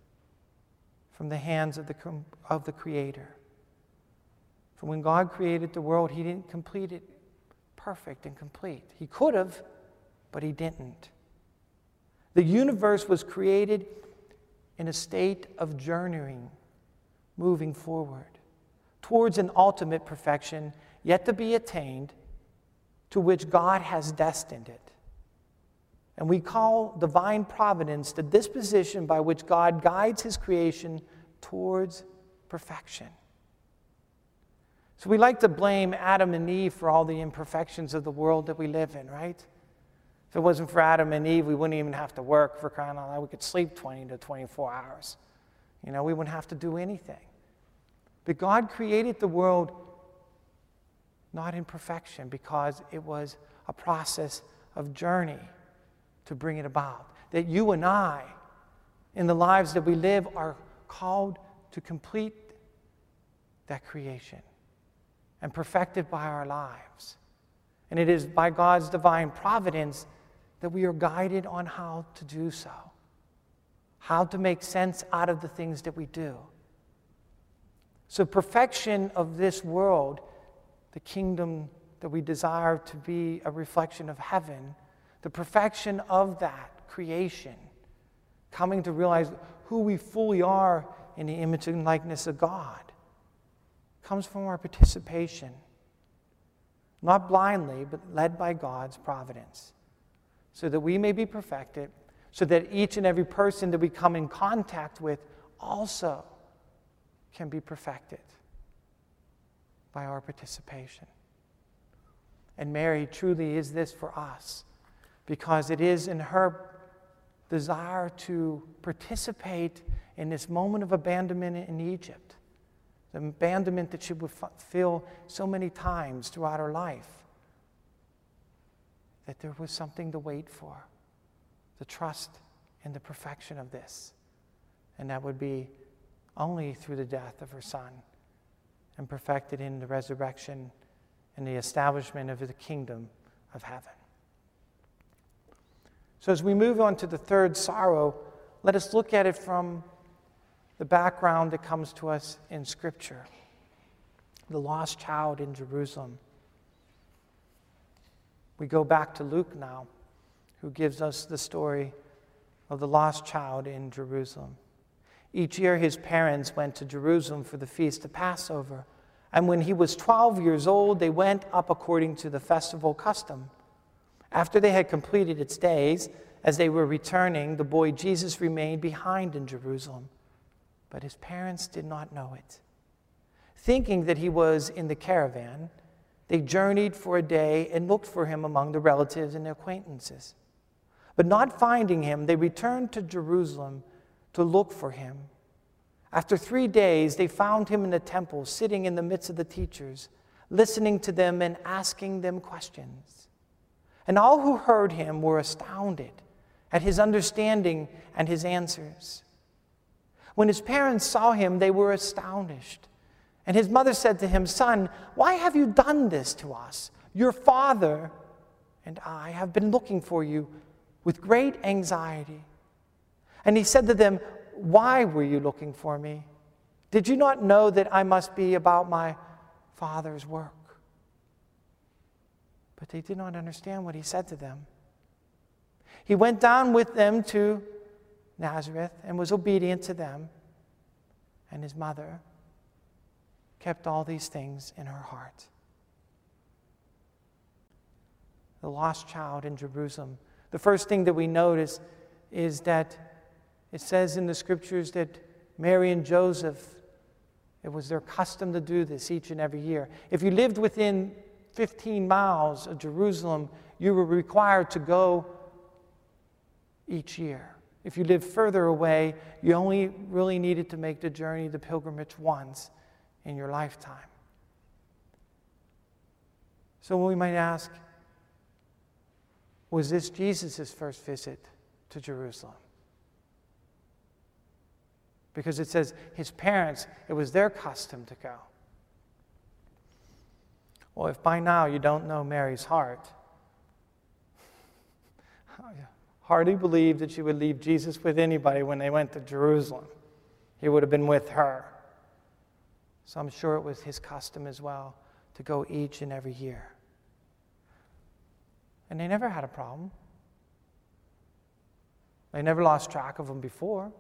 from the hands of the, of the Creator. For when God created the world, He didn't complete it perfect and complete. He could have, but He didn't. The universe was created in a state of journeying, moving forward towards an ultimate perfection yet to be attained, to which God has destined it. And we call divine providence the disposition by which God guides His creation towards perfection. So we like to blame Adam and Eve for all the imperfections of the world that we live in, right? If it wasn't for Adam and Eve, we wouldn't even have to work, for crying out loud. We could sleep twenty to twenty-four hours. You know, we wouldn't have to do anything. But God created the world not in perfection, because it was a process of journey to bring it about. That you and I, in the lives that we live, are called to complete that creation and perfect it by our lives. And it is by God's divine providence that we are guided on how to do so, how to make sense out of the things that we do. So perfection of this world, the kingdom that we desire to be a reflection of heaven, the perfection of that creation, coming to realize who we fully are in the image and likeness of God, comes from our participation, not blindly, but led by God's providence, so that we may be perfected, so that each and every person that we come in contact with also can be perfected by our participation. And Mary truly is this for us, because it is in her desire to participate in this moment of abandonment in Egypt, the abandonment that she would feel so many times throughout her life, that there was something to wait for, to trust in the perfection of this. And that would be only through the death of her Son, and perfected in the resurrection and the establishment of the kingdom of heaven. So as we move on to the third sorrow, let us look at it from the background that comes to us in Scripture. The lost child in Jerusalem. We go back to Luke now, who gives us the story of the lost child in Jerusalem. Each year his parents went to Jerusalem for the feast of Passover. And when he was twelve years old, they went up according to the festival custom. After they had completed its days, as they were returning, the boy Jesus remained behind in Jerusalem. But his parents did not know it. Thinking that he was in the caravan, they journeyed for a day and looked for him among the relatives and acquaintances. But not finding him, they returned to Jerusalem to look for him. After three days, they found him in the temple, sitting in the midst of the teachers, listening to them and asking them questions. And all who heard him were astounded at his understanding and his answers. When his parents saw him, they were astonished. And his mother said to him, "Son, why have you done this to us? Your father and I have been looking for you with great anxiety." And he said to them, "Why were you looking for me? Did you not know that I must be about my Father's work?" But they did not understand what he said to them. He went down with them to Nazareth and was obedient to them. And his mother kept all these things in her heart. The lost child in Jerusalem. The first thing that we notice is that it says in the scriptures that Mary and Joseph, it was their custom to do this each and every year. If you lived within fifteen miles of Jerusalem, you were required to go each year. If you lived further away, you only really needed to make the journey, the pilgrimage, once in your lifetime. So we might ask, was this Jesus' first visit to Jerusalem? Because it says his parents, it was their custom to go. Well, if by now you don't know Mary's heart, hardly believe that she would leave Jesus with anybody when they went to Jerusalem. He would have been with her. So I'm sure it was his custom as well to go each and every year. And they never had a problem. They never lost track of him before,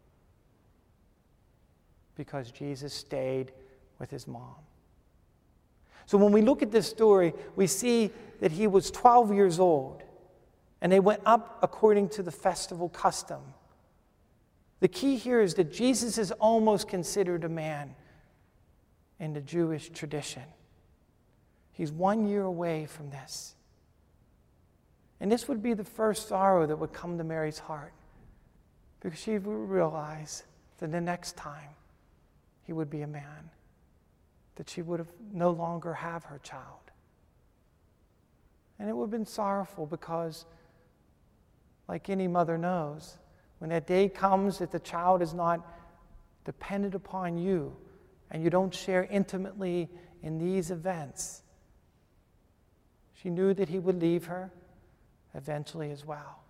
because Jesus stayed with his mom. So when we look at this story, we see that he was twelve years old, and they went up according to the festival custom. The key here is that Jesus is almost considered a man in the Jewish tradition. He's one year away from this. And this would be the first sorrow that would come to Mary's heart, because she would realize that the next time he would be a man, that she would have no longer have her child. And it would have been sorrowful because, like any mother knows, when that day comes that the child is not dependent upon you and you don't share intimately in these events, she knew that he would leave her eventually as well.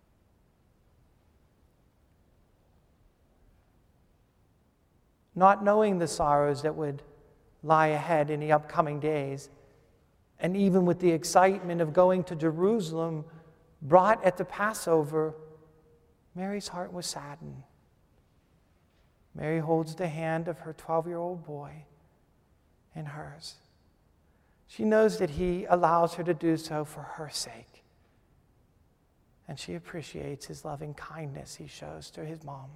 Not knowing the sorrows that would lie ahead in the upcoming days, and even with the excitement of going to Jerusalem brought at the Passover, Mary's heart was saddened. Mary holds the hand of her twelve-year-old boy in hers. She knows that he allows her to do so for her sake. And she appreciates his loving kindness he shows to his mom.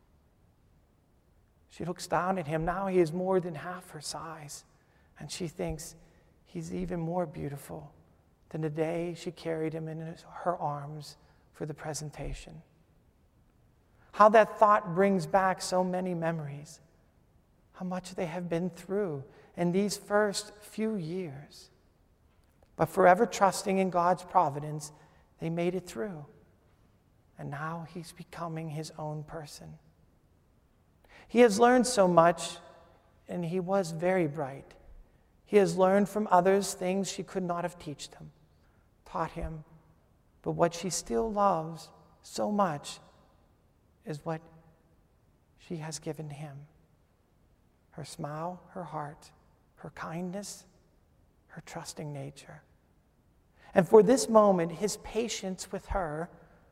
She looks down at him. Now he is more than half her size. And she thinks he's even more beautiful than the day she carried him in her arms for the presentation. How that thought brings back so many memories. How much they have been through in these first few years. But forever trusting in God's providence, they made it through. And now he's becoming his own person. He has learned so much, and he was very bright. He has learned from others things she could not have taught him, taught him. But what she still loves so much is what she has given him. Her smile, her heart, her kindness, her trusting nature. And for this moment, his patience with her,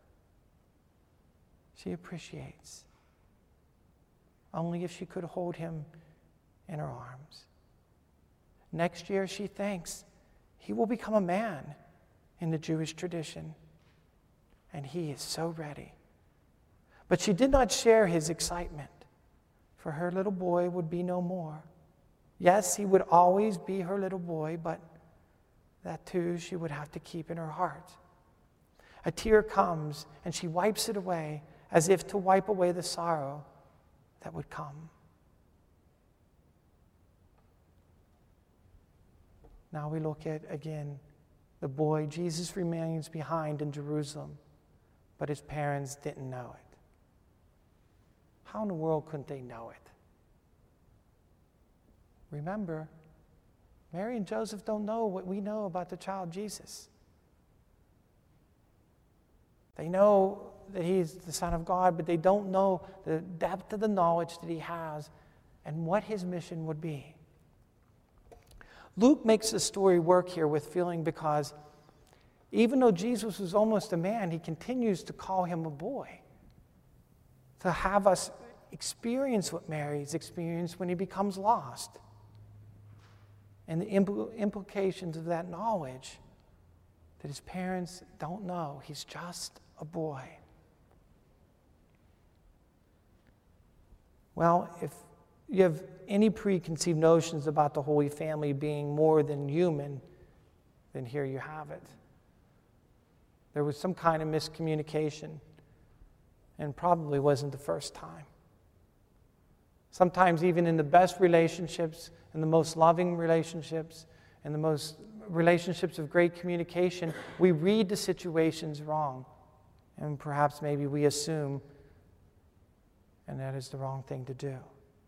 she appreciates. Only if she could hold him in her arms. Next year, she thinks he will become a man in the Jewish tradition. And he is so ready. But she did not share his excitement, for her little boy would be no more. Yes, he would always be her little boy, but that too she would have to keep in her heart. A tear comes, and she wipes it away as if to wipe away the sorrow that would come. Now we look at, again, the boy. Jesus remains behind in Jerusalem, but his parents didn't know it. How in the world couldn't they know it? Remember, Mary and Joseph don't know what we know about the child Jesus. They know that he's the Son of God, but they don't know the depth of the knowledge that he has and what his mission would be. Luke makes the story work here with feeling because even though Jesus was almost a man, he continues to call him a boy, to have us experience what Mary's experienced when he becomes lost. And the impl- implications of that knowledge that his parents don't know. He's just a boy. Well, if you have any preconceived notions about the Holy Family being more than human, then here you have it. There was some kind of miscommunication, and probably wasn't the first time. Sometimes even in the best relationships, in the most loving relationships, in the most relationships of great communication, we read the situations wrong. And perhaps maybe we assume, and that is the wrong thing to do.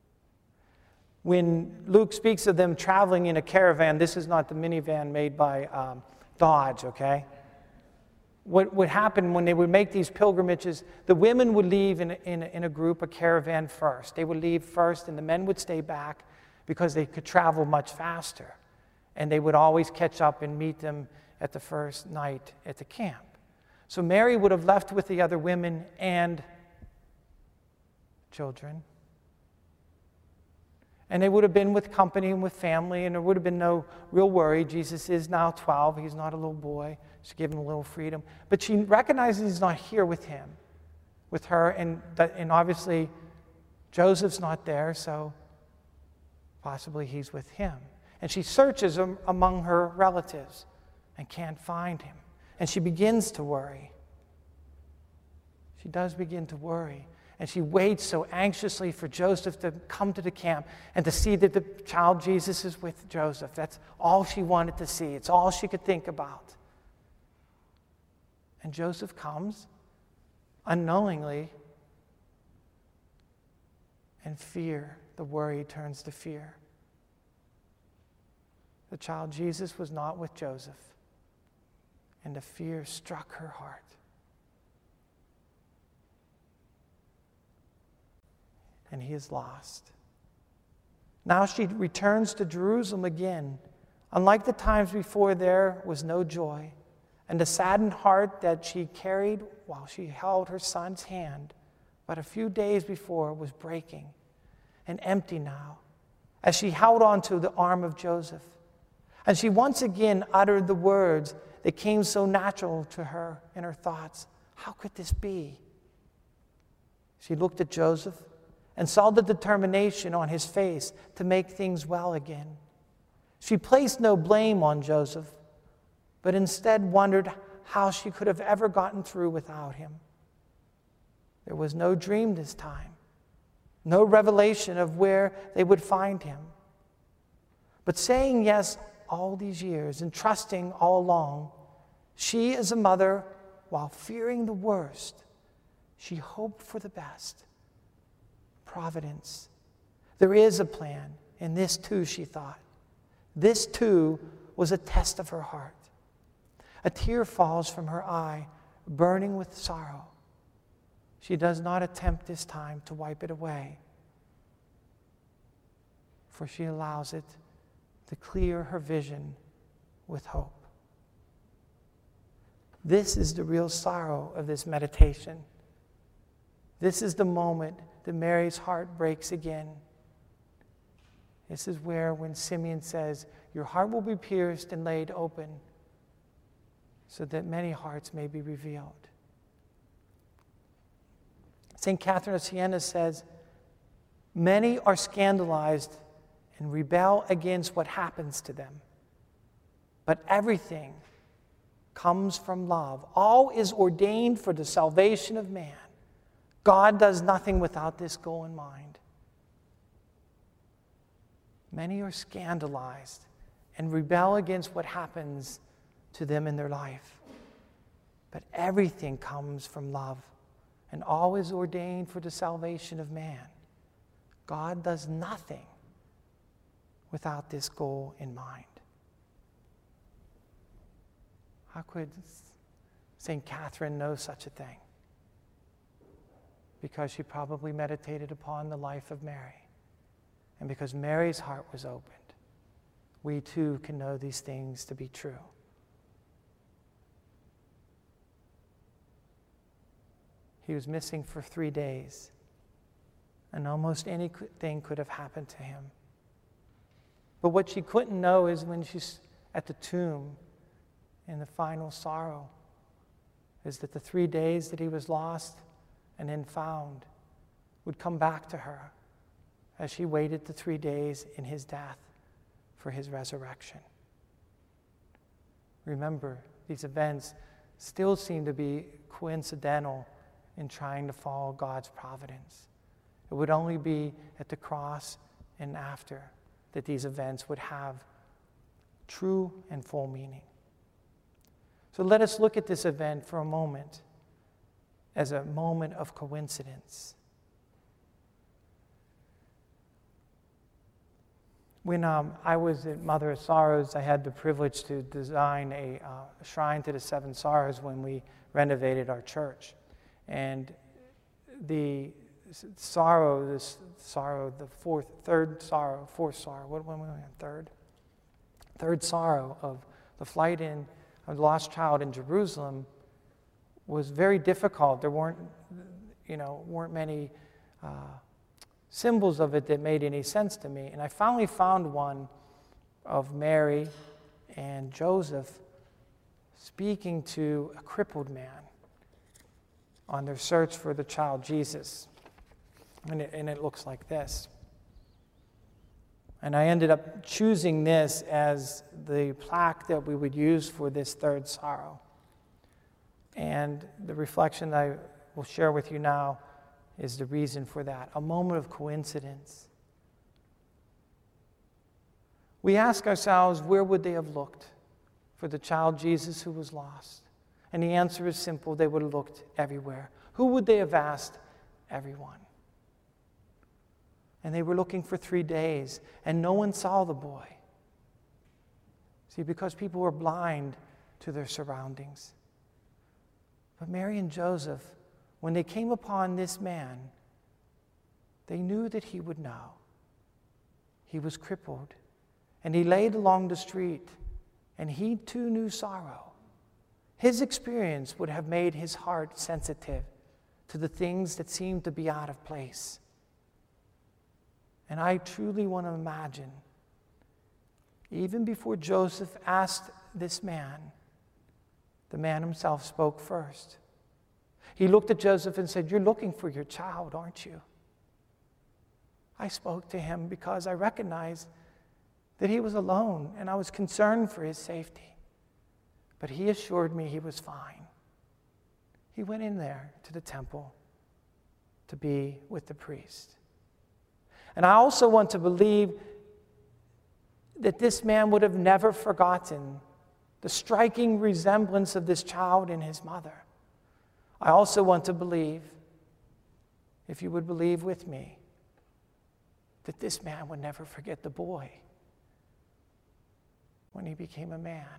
When Luke speaks of them traveling in a caravan, this is not the minivan made by um, Dodge, okay? What would happen when they would make these pilgrimages, the women would leave in a, in, a, in a group, a caravan first. They would leave first, and the men would stay back because they could travel much faster. And they would always catch up and meet them at the first night at the camp. So Mary would have left with the other women and children. And they would have been with company and with family, and there would have been no real worry. Jesus is now twelve. He's not a little boy. She gave him a little freedom. But she recognizes he's not here with him, with her, and, that, and obviously Joseph's not there, so possibly he's with him. And she searches among her relatives and can't find him. And she begins to worry. She does begin to worry. And she waits so anxiously for Joseph to come to the camp and to see that the child Jesus is with Joseph. That's all she wanted to see. It's all she could think about. And Joseph comes unknowingly, and fear, the worry turns to fear. The child Jesus was not with Joseph, and the fear struck her heart. And he is lost. Now she returns to Jerusalem again. Unlike the times before, there was no joy, and the saddened heart that she carried while she held her son's hand but a few days before was breaking and empty now as she held on to the arm of Joseph. And she once again uttered the words that came so natural to her in her thoughts. How could this be? She looked at Joseph and saw the determination on his face to make things well again. She placed no blame on Joseph, but instead wondered how she could have ever gotten through without him. There was no dream this time, no revelation of where they would find him. But saying yes all these years and trusting all along, she as a mother, while fearing the worst, she hoped for the best. Providence. There is a plan, and this too, she thought. This too was a test of her heart. A tear falls from her eye, burning with sorrow. She does not attempt this time to wipe it away, for she allows it to clear her vision with hope. This is the real sorrow of this meditation. This is the moment that Mary's heart breaks again. This is where, when Simeon says, your heart will be pierced and laid open so that many hearts may be revealed. Saint Catherine of Siena says, many are scandalized and rebel against what happens to them, but everything comes from love. All is ordained for the salvation of man. God does nothing without this goal in mind. Many are scandalized and rebel against what happens to them in their life. But everything comes from love, and all is ordained for the salvation of man. God does nothing without this goal in mind. How could Saint Catherine know such a thing? Because she probably meditated upon the life of Mary. And because Mary's heart was opened, we too can know these things to be true. He was missing for three days, and almost anything could have happened to him. But what she couldn't know is when she's at the tomb in the final sorrow, is that the three days that he was lost and then found would come back to her as she waited the three days in his death for his resurrection. Remember, these events still seem to be coincidental in trying to follow God's providence. It would only be at the cross and after that these events would have true and full meaning. So let us look at this event for a moment as a moment of coincidence. When um, I was at Mother of Sorrows, I had the privilege to design a uh, shrine to the Seven Sorrows when we renovated our church. And the sorrow, this sorrow, the fourth, third sorrow, fourth sorrow, what when we on third? Third sorrow of the flight in of the lost child in Jerusalem was very difficult. There weren't, you know, weren't many uh, symbols of it that made any sense to me. And I finally found one of Mary and Joseph speaking to a crippled man on their search for the child Jesus. And it, and it looks like this. And I ended up choosing this as the plaque that we would use for this third sorrow. And the reflection I will share with you now is the reason for that, a moment of coincidence. We ask ourselves, where would they have looked for the child Jesus who was lost? And the answer is simple, they would have looked everywhere. Who would they have asked? Everyone. And they were looking for three days, and no one saw the boy. See, because people were blind to their surroundings. But Mary and Joseph, when they came upon this man, they knew that he would know. He was crippled, and he laid along the street, and he too knew sorrow. His experience would have made his heart sensitive to the things that seemed to be out of place. And I truly want to imagine, even before Joseph asked this man, the man himself spoke first. He looked at Joseph and said, "You're looking for your child, aren't you?" I spoke to him because I recognized that he was alone and I was concerned for his safety. But he assured me he was fine. He went in there to the temple to be with the priest. And I also want to believe that this man would have never forgotten the striking resemblance of this child and his mother. I also want to believe, if you would believe with me, that this man would never forget the boy when he became a man,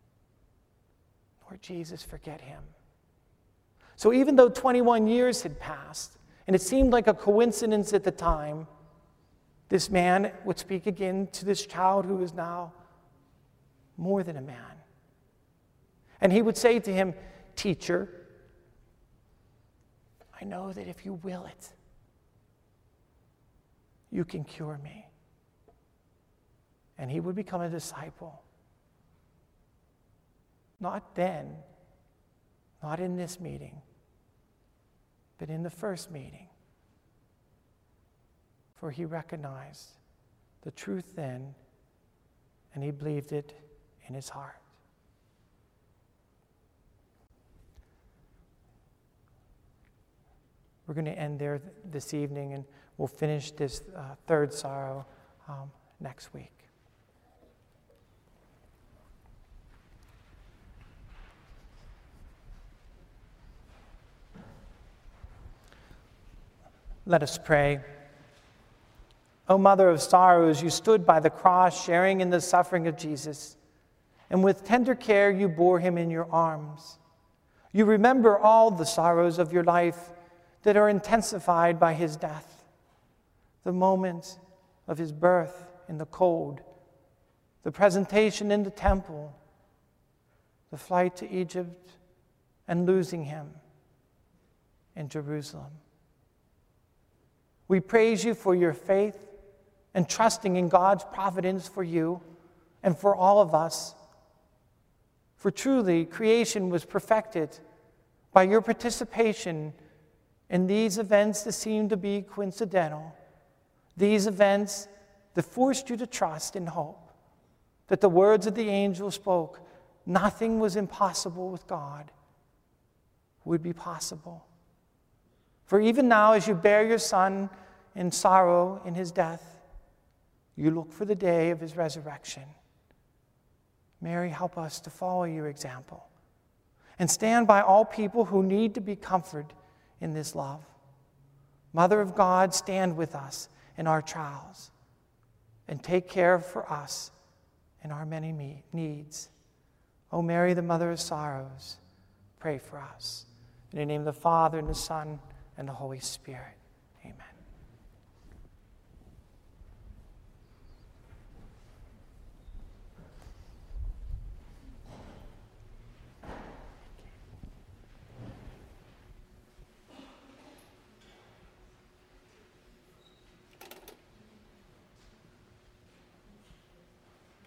nor Jesus forget him. So even though twenty-one years had passed, and it seemed like a coincidence at the time, this man would speak again to this child who is now more than a man. And he would say to him, "Teacher, I know that if you will it, you can cure me." And he would become a disciple. Not then, not in this meeting, but in the first meeting. For he recognized the truth then, and he believed it in his heart. We're going to end there th- this evening, and we'll finish this uh, third sorrow um, next week. Let us pray. O Mother of Sorrows, you stood by the cross, sharing in the suffering of Jesus, and with tender care you bore him in your arms. You remember all the sorrows of your life that are intensified by his death, the moment of his birth in the cold, the presentation in the temple, the flight to Egypt, and losing him in Jerusalem. We praise you for your faith and trusting in God's providence for you and for all of us. For truly, creation was perfected by your participation in these events that seem to be coincidental, these events that forced you to trust and hope that the words of the angel spoke, nothing was impossible with God, would be possible. For even now, as you bear your son in sorrow in his death, you look for the day of his resurrection. Mary, help us to follow your example and stand by all people who need to be comforted in this love. Mother of God, stand with us in our trials and take care for us in our many needs. O Mary, the Mother of Sorrows, pray for us. In the name of the Father, and the Son, and the Holy Spirit. Amen.